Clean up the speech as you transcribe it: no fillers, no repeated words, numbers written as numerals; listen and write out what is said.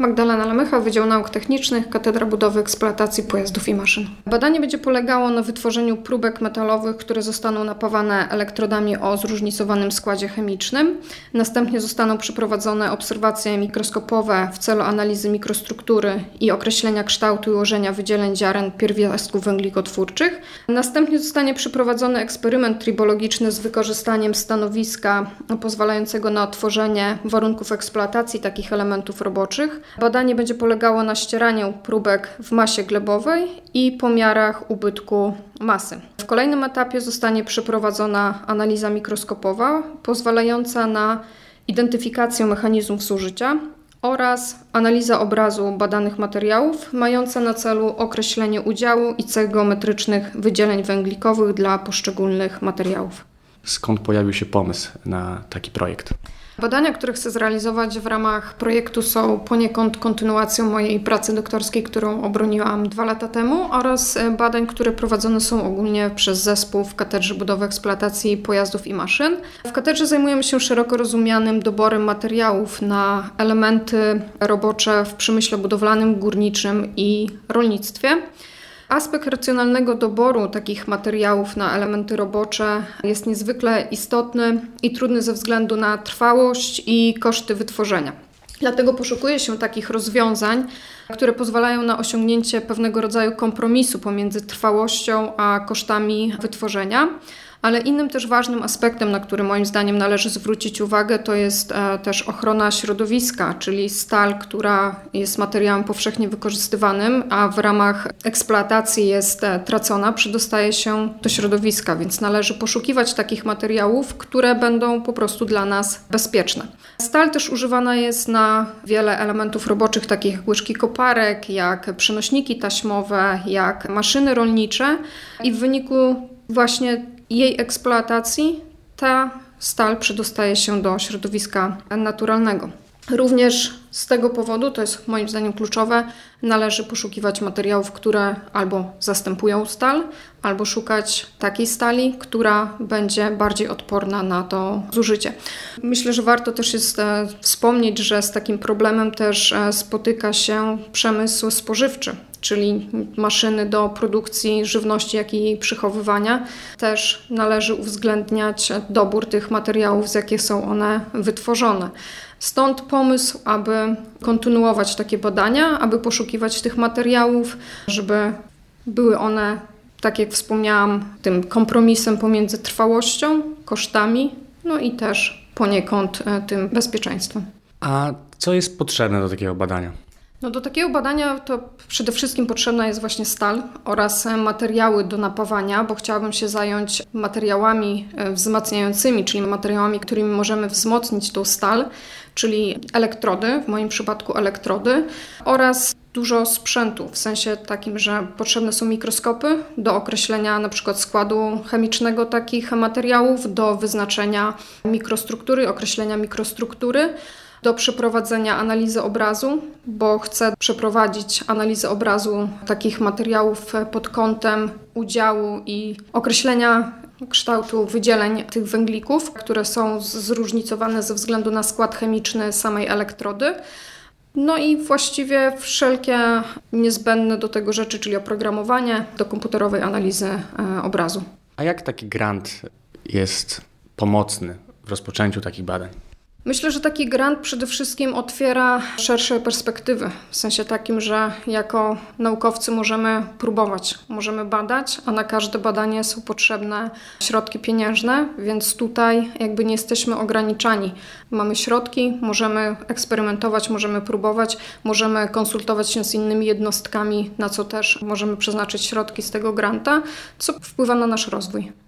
Magdalena Lemycha, Wydział Nauk Technicznych, Katedra Budowy i Eksploatacji Pojazdów i Maszyn. Badanie będzie polegało na wytworzeniu próbek metalowych, które zostaną napawane elektrodami o zróżnicowanym składzie chemicznym. Następnie zostaną przeprowadzone obserwacje mikroskopowe w celu analizy mikrostruktury i określenia kształtu i ułożenia wydzieleń ziaren pierwiastków węglekotwórczych. Następnie zostanie przeprowadzony eksperyment tribologiczny z wykorzystaniem stanowiska pozwalającego na odtworzenie warunków eksploatacji takich elementów roboczych. Badanie będzie polegało na ścieraniu próbek w masie glebowej i pomiarach ubytku masy. W kolejnym etapie zostanie przeprowadzona analiza mikroskopowa pozwalająca na identyfikację mechanizmów zużycia oraz analiza obrazu badanych materiałów mająca na celu określenie udziału i cech geometrycznych wydzieleń węglikowych dla poszczególnych materiałów. Skąd pojawił się pomysł na taki projekt? Badania, które chcę zrealizować w ramach projektu, są poniekąd kontynuacją mojej pracy doktorskiej, którą obroniłam 2 lata temu, oraz badań, które prowadzone są ogólnie przez zespół w Katedrze Budowy, Eksploatacji Pojazdów i Maszyn. W katedrze zajmujemy się szeroko rozumianym doborem materiałów na elementy robocze w przemyśle budowlanym, górniczym i rolnictwie. Aspekt racjonalnego doboru takich materiałów na elementy robocze jest niezwykle istotny i trudny ze względu na trwałość i koszty wytworzenia. Dlatego poszukuje się takich rozwiązań, które pozwalają na osiągnięcie pewnego rodzaju kompromisu pomiędzy trwałością a kosztami wytworzenia. Ale innym też ważnym aspektem, na który moim zdaniem należy zwrócić uwagę, to jest też ochrona środowiska, czyli stal, która jest materiałem powszechnie wykorzystywanym, a w ramach eksploatacji jest tracona, przedostaje się do środowiska, więc należy poszukiwać takich materiałów, które będą po prostu dla nas bezpieczne. Stal też używana jest na wiele elementów roboczych, takich jak łyżki koparek, jak przenośniki taśmowe, jak maszyny rolnicze i w wyniku właśnie jej eksploatacji ta stal przedostaje się do środowiska naturalnego. Również z tego powodu, to jest moim zdaniem kluczowe, należy poszukiwać materiałów, które albo zastępują stal, albo szukać takiej stali, która będzie bardziej odporna na to zużycie. Myślę, że warto też jest wspomnieć, że z takim problemem też spotyka się przemysł spożywczy, czyli maszyny do produkcji żywności, jak i jej przechowywania. Też należy uwzględniać dobór tych materiałów, z jakich są one wytworzone. Stąd pomysł, aby kontynuować takie badania, aby poszukiwać tych materiałów, żeby były one, tak jak wspomniałam, tym kompromisem pomiędzy trwałością, kosztami, no i też poniekąd tym bezpieczeństwem. A co jest potrzebne do takiego badania? No do takiego badania to przede wszystkim potrzebna jest właśnie stal oraz materiały do napawania, bo chciałabym się zająć materiałami wzmacniającymi, czyli materiałami, którymi możemy wzmocnić tą stal, czyli elektrody, w moim przypadku elektrody, oraz dużo sprzętu, w sensie takim, że potrzebne są mikroskopy do określenia na przykład składu chemicznego takich materiałów, do wyznaczenia mikrostruktury, określenia mikrostruktury, do przeprowadzenia analizy obrazu, bo chcę przeprowadzić analizę obrazu takich materiałów pod kątem udziału i określenia kształtu wydzieleń tych węglików, które są zróżnicowane ze względu na skład chemiczny samej elektrody. No i właściwie wszelkie niezbędne do tego rzeczy, czyli oprogramowanie do komputerowej analizy obrazu. A jak taki grant jest pomocny w rozpoczęciu takich badań? Myślę, że taki grant przede wszystkim otwiera szersze perspektywy, w sensie takim, że jako naukowcy możemy próbować, możemy badać, a na każde badanie są potrzebne środki pieniężne, więc tutaj jakby nie jesteśmy ograniczani. Mamy środki, możemy eksperymentować, możemy próbować, możemy konsultować się z innymi jednostkami, na co też możemy przeznaczyć środki z tego granta, co wpływa na nasz rozwój.